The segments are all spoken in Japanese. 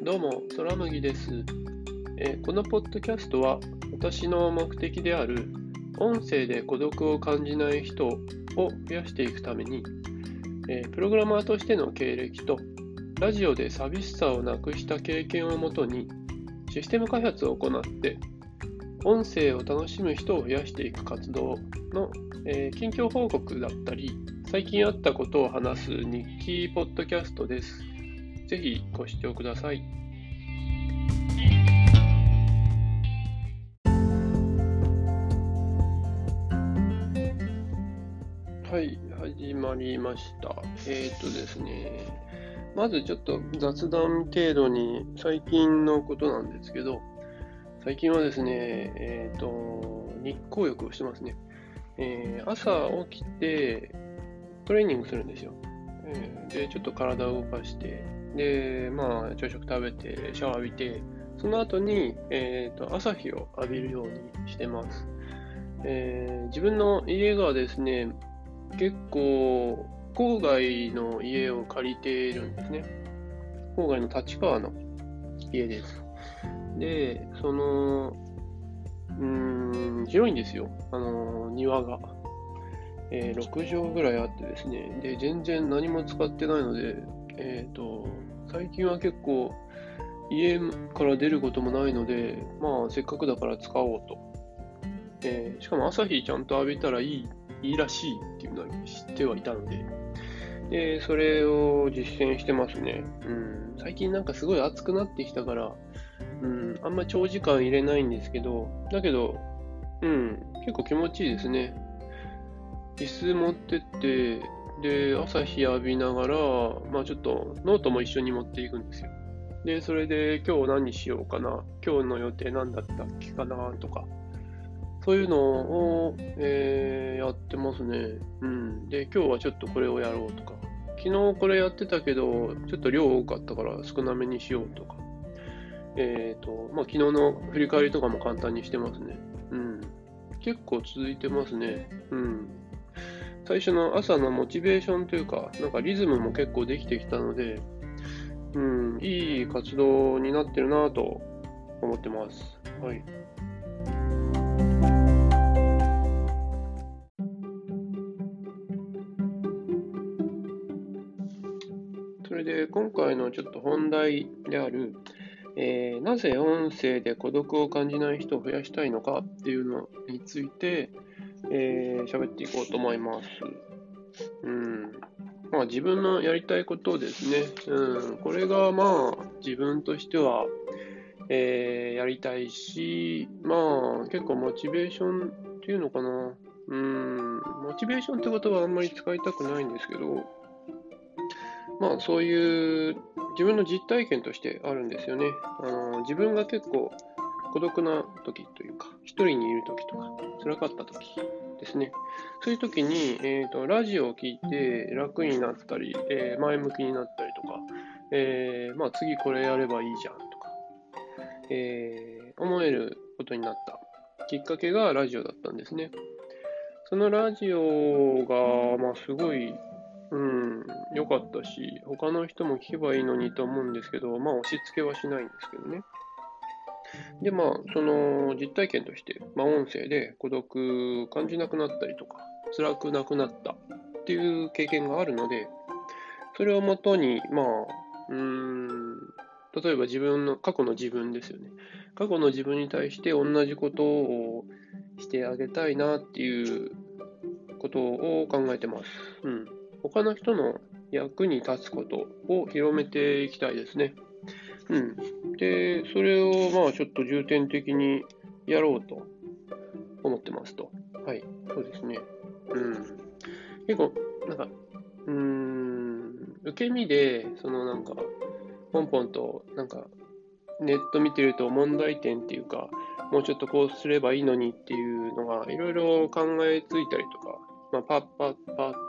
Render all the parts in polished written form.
どうも、空麦です。このポッドキャストは、私の目的である音声で孤独を感じない人を増やしていくために、プログラマーとしての経歴と、ラジオで寂しさをなくした経験をもとに、システム開発を行って、音声を楽しむ人を増やしていく活動の、近況報告だったり、最近あったことを話す日記ポッドキャストです。ぜひご視聴ください。はい、始まりました。ですね、まずちょっと雑談程度に最近のことなんですけど、最近はですね、日光浴をしてますね。朝起きてトレーニングするんですよ。で、ちょっと体を動かして、で、朝食食べて、シャワー浴びて、その後に、朝日を浴びるようにしてます。自分の家がですね、結構、郊外の家を借りているんですね。郊外の立川の家です。で、広いんですよ。庭が。6畳ぐらいあってですね。で、全然何も使ってないので、最近は結構、家から出ることもないので、せっかくだから使おうと。しかも朝日ちゃんと浴びたらいいらしいっていうのは知ってはいたので、それを実践してますね。最近なんかすごい暑くなってきたから、あんま長時間入れないんですけど、だけど、結構気持ちいいですね。椅子持ってって、で、朝日浴びながら、ちょっとノートも一緒に持っていくんですよ。で、それで今日何しようかな、今日の予定何だったっけかなとか、そういうのを、やってますね。で、今日はちょっとこれをやろうとか、昨日これやってたけど、ちょっと量多かったから少なめにしようとか、昨日の振り返りとかも簡単にしてますね。結構続いてますね。最初の朝のモチベーションというか、なんかリズムも結構できてきたので、いい活動になってるなと思ってます。はい。それで今回のちょっと本題である、なぜ音声で孤独を感じない人を増やしたいのかっていうのについて喋っていこうと思います。自分のやりたいことをですね、これが自分としては、やりたいし、結構モチベーションっていうのかな。モチベーションって言葉はあんまり使いたくないんですけど、そういう自分の実体験としてあるんですよね。自分が結構孤独な時というか、一人にいる時とか、辛かった時ですね。そういう時に、ラジオを聞いて楽になったり、前向きになったりとか、次これやればいいじゃんとか、思えることになったきっかけがラジオだったんですね。そのラジオが、すごい、良かったし、他の人も聞けばいいのにと思うんですけど、押し付けはしないんですけどね。で、その実体験として、音声で孤独感じなくなったりとか、辛くなくなったっていう経験があるので、それをもとに、例えば過去の自分ですよね。過去の自分に対して同じことをしてあげたいなっていうことを考えてます。他の人の役に立つことを広めていきたいですね。で、それをちょっと重点的にやろうと思ってますと。はい、そうですね。結構、なんか、受け身で、ポンポンと、ネット見てると問題点っていうか、もうちょっとこうすればいいのにっていうのが、いろいろ考えついたりとか、パッパッパって、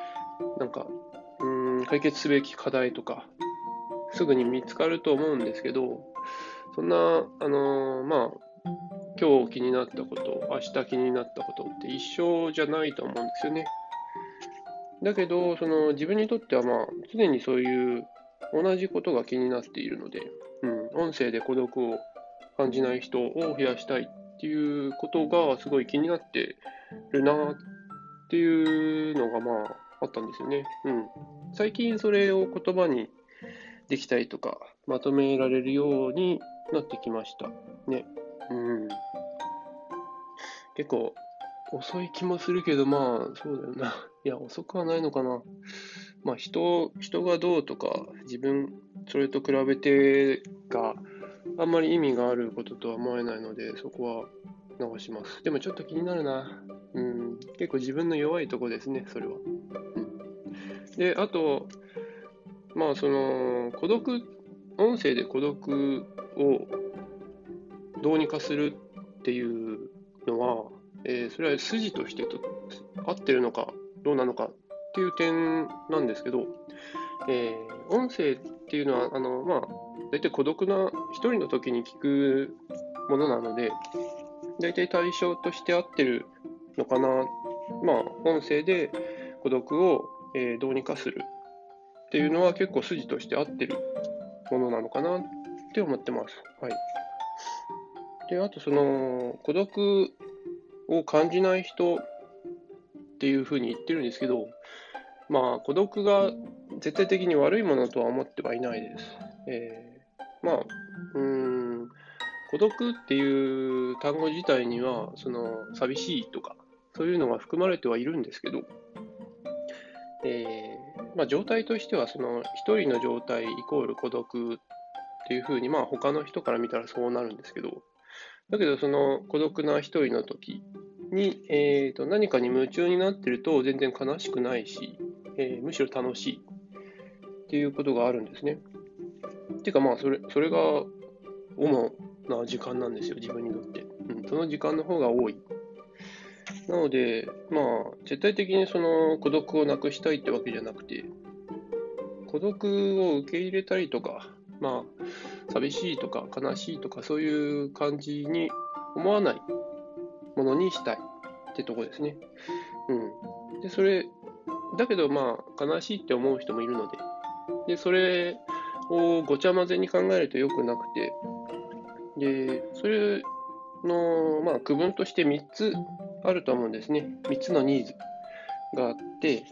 解決すべき課題とか、すぐに見つかると思うんですけど、そんな、今日気になったこと、明日気になったことって一緒じゃないと思うんですよね。だけど、自分にとっては常にそういう同じことが気になっているので、 音声で孤独を感じない人を増やしたいっていうことがすごい気になってるなっていうのがあったんですよね。最近それを言葉にできたりとか、まとめられるようになってきましたね。結構遅い気もするけど、そうだよな。いや、遅くはないのかな。人がどうとか、自分、それと比べてがあんまり意味があることとは思えないので、そこは流します。でもちょっと気になるな。結構自分の弱いとこですね、それは。で、あと、孤独、音声で孤独をどうにかするっていうのは、それは筋として合ってるのかどうなのかっていう点なんですけど、音声っていうのは、大体孤独な一人の時に聞くものなので、大体対象として合ってるのかな。音声で孤独を、どうにかするっていうのは結構筋として合ってるものなのかなって思ってます。はい。で、あと孤独を感じない人っていうふうに言ってるんですけど、孤独が絶対的に悪いものとは思ってはいないです。孤独っていう単語自体には、寂しいとか、そういうのが含まれてはいるんですけど、状態としては、一人の状態イコール孤独っていうふうに、他の人から見たらそうなるんですけど、だけど、孤独な一人の時に、何かに夢中になってると全然悲しくないし、むしろ楽しいっていうことがあるんですね。っていうか、それが主な時間なんですよ、自分にとって。その時間の方が多い。なので、絶対的に孤独をなくしたいってわけじゃなくて、孤独を受け入れたりとか、寂しいとか悲しいとかそういう感じに思わないものにしたいってとこですね。で、だけど悲しいって思う人もいるので、それをごちゃ混ぜに考えると良くなくて、で、それの、区分として3つあると思うんですね。3つのニーズがあって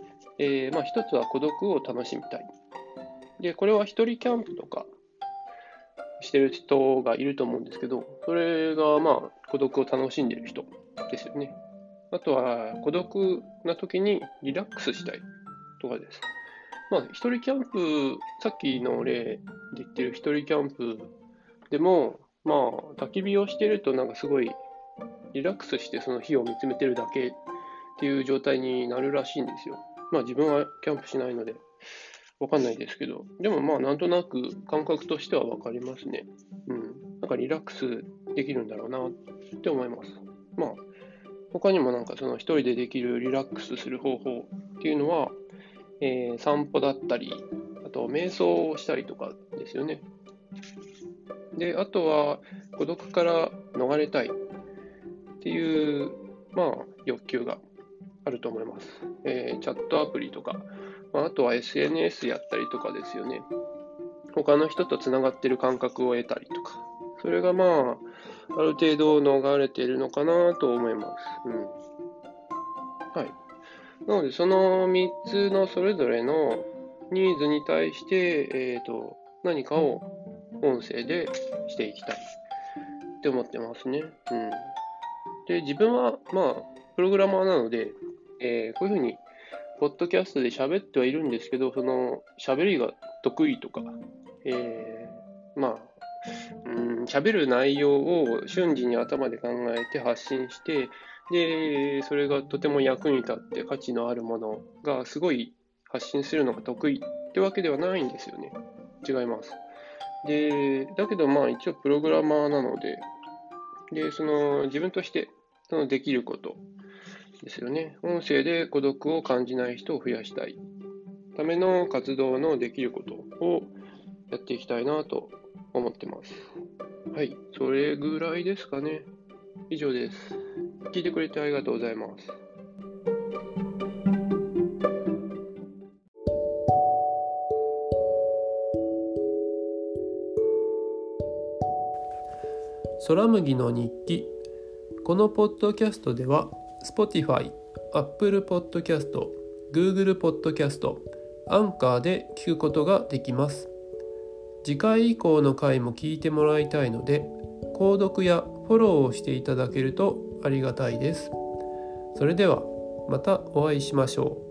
、1つは孤独を楽しみたい。で、これは一人キャンプとかしてる人がいると思うんですけど、それが孤独を楽しんでる人ですよね。あとは孤独な時にリラックスしたいとかです。一人キャンプ、さっきの例で言ってる一人キャンプでも、焚き火をしてるとすごいリラックスしてその火を見つめてるだけっていう状態になるらしいんですよ。自分はキャンプしないのでわかんないですけど、でもなんとなく感覚としてはわかりますね。リラックスできるんだろうなって思います。他にもその一人でできるリラックスする方法っていうのは、散歩だったり、あと瞑想をしたりとかですよね。で、あとは孤独から逃れたいっていう、欲求があると思います。チャットアプリとか、あとは SNS やったりとかですよね。他の人とつながってる感覚を得たりとか。それがある程度逃れているのかなと思います。はい。なので、その3つのそれぞれのニーズに対して、何かを音声でしていきたいって思ってますね。で、自分は、プログラマーなので、こういうふうに、ポッドキャストで喋ってはいるんですけど、その喋りが得意とか、喋る内容を瞬時に頭で考えて発信して、で、それがとても役に立って価値のあるものがすごい発信するのが得意ってわけではないんですよね。違います。で、だけど一応プログラマーなので、で、自分としてそのできることですよね。音声で孤独を感じない人を増やしたいための活動のできることをやっていきたいなと思ってます。はい、それぐらいですかね。以上です。聞いてくれてありがとうございます。 空麦の日記。このポッドキャストでは Spotify、Apple Podcast、Google Podcast、Anchor で聞くことができます。次回以降の回も聞いてもらいたいので、購読やフォローをしていただけるとありがたいです。それではまたお会いしましょう。